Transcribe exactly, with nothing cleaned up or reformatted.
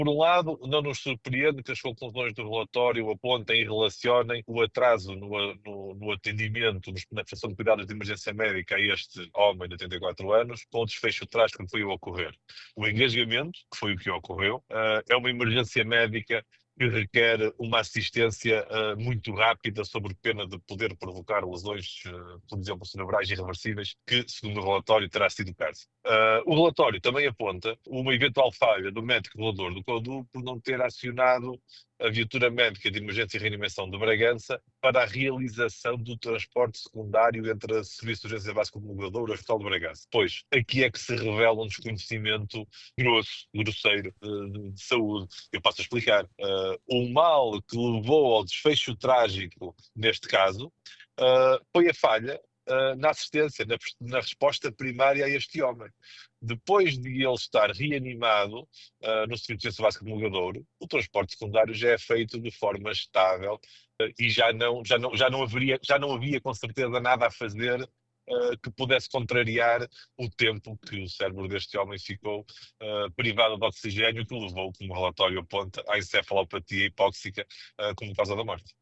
Por um lado, não nos surpreende que as conclusões do relatório apontem e relacionem o atraso no, a- no- no atendimento, nos- na prestação de cuidados de emergência médica a este homem de oitenta e quatro anos, com o desfecho trágico que foi o ocorrer. O engasgamento, que foi o que ocorreu, ah, é uma emergência médica que requer uma assistência ah, muito rápida, sob pena de poder provocar lesões, ah, por exemplo, cerebrais irreversíveis, que, segundo o relatório, terá sido o caso. Uh, o relatório também aponta uma eventual falha do médico regulador do CODU por não ter acionado a viatura médica de emergência e reanimação de Bragança para a realização do transporte secundário entre o Serviço de Urgência Básica do Regulador e o Hospital de Bragança. Pois, aqui é que se revela um desconhecimento grosso, grosseiro, uh, de saúde. Eu passo a explicar. Uh, o mal que levou ao desfecho trágico neste caso uh, foi a falha uh, na assistência, na, na resposta primária a este homem. Depois de ele estar reanimado uh, no Serviço de Urgência Básica de Mogadouro, o transporte secundário já é feito de forma estável uh, e já não, já, não, já, não haveria, já não havia com certeza nada a fazer uh, que pudesse contrariar o tempo que o cérebro deste homem ficou uh, privado de oxigênio, que levou, como o relatório aponta, à encefalopatia hipóxica uh, como causa da morte.